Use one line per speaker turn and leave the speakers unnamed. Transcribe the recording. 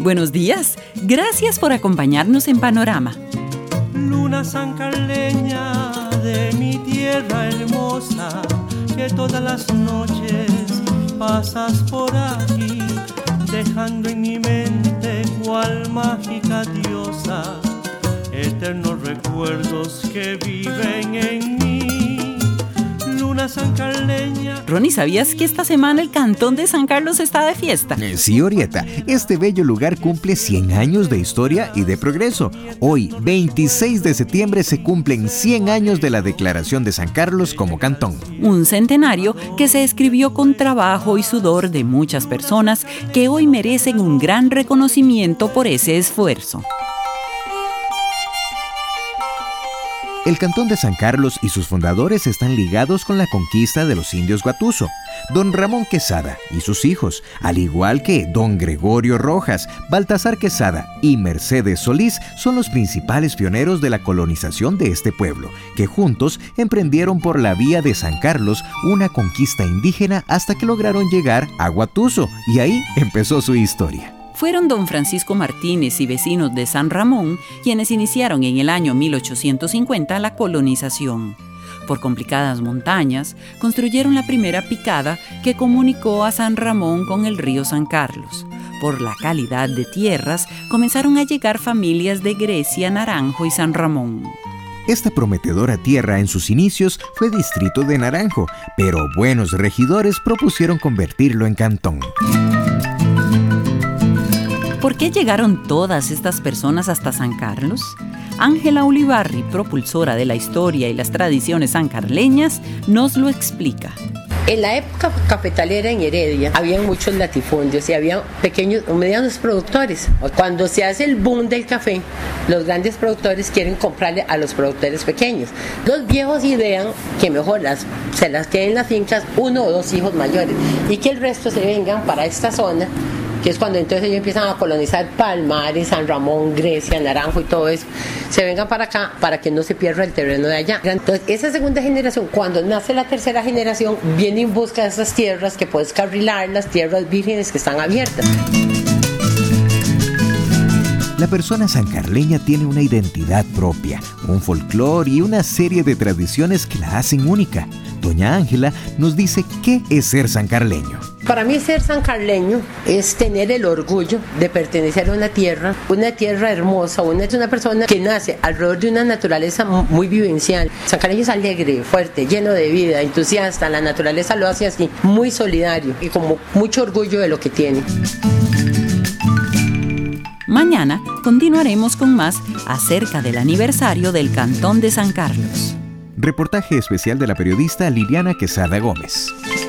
Buenos días. Gracias por acompañarnos en Panorama.
Luna sancarleña de mi tierra hermosa, que todas las noches pasas por aquí, dejando en mi mente cual mágica diosa eternos recuerdos que viven en mí. Luna sancarleña.
Ronnie, ¿sabías que esta semana el Cantón de San Carlos está de fiesta?
Sí, Orieta, este bello lugar cumple 100 años de historia y de progreso. Hoy, 26 de septiembre, se cumplen 100 años de la declaración de San Carlos como cantón.
Un centenario que se escribió con trabajo y sudor de muchas personas que hoy merecen un gran reconocimiento por ese esfuerzo.
El Cantón de San Carlos y sus fundadores están ligados con la conquista de los indios Guatuso. Don Ramón Quesada y sus hijos, al igual que Don Gregorio Rojas, Baltasar Quesada y Mercedes Solís, son los principales pioneros de la colonización de este pueblo, que juntos emprendieron por la vía de San Carlos una conquista indígena hasta que lograron llegar a Guatuso, y ahí empezó su historia.
Fueron don Francisco Martínez y vecinos de San Ramón quienes iniciaron en el año 1850 la colonización. Por complicadas montañas, construyeron la primera picada que comunicó a San Ramón con el río San Carlos. Por la calidad de tierras, comenzaron a llegar familias de Grecia, Naranjo y San Ramón.
Esta prometedora tierra en sus inicios fue distrito de Naranjo, pero buenos regidores propusieron convertirlo en cantón.
¿Por qué llegaron todas estas personas hasta San Carlos? Ángela Ulibarri, propulsora de la historia y las tradiciones sancarleñas, nos lo explica.
En la época cafetalera en Heredia había muchos latifundios y había pequeños o medianos productores. Cuando se hace el boom del café, los grandes productores quieren comprarle a los productores pequeños. Los viejos idean que mejor se las queden en las fincas 1 o 2 hijos mayores y que el resto se vengan para esta zona, que es cuando entonces ellos empiezan a colonizar Palmares, San Ramón, Grecia, Naranjo y todo eso. Se vengan para acá para que no se pierda el terreno de allá. Entonces, esa segunda generación, cuando nace la tercera generación, viene en busca de esas tierras que puedes carrilar, las tierras vírgenes que están abiertas.
La persona sancarleña tiene una identidad propia, un folclore y una serie de tradiciones que la hacen única. Doña Ángela nos dice qué es ser sancarleño.
Para mí ser sancarleño es tener el orgullo de pertenecer a una tierra hermosa, es una persona que nace alrededor de una naturaleza muy vivencial. Sancarleño es alegre, fuerte, lleno de vida, entusiasta, la naturaleza lo hace así, muy solidario y con mucho orgullo de lo que tiene.
Mañana continuaremos con más acerca del aniversario del Cantón de San Carlos.
Reportaje especial de la periodista Liliana Quesada Gómez.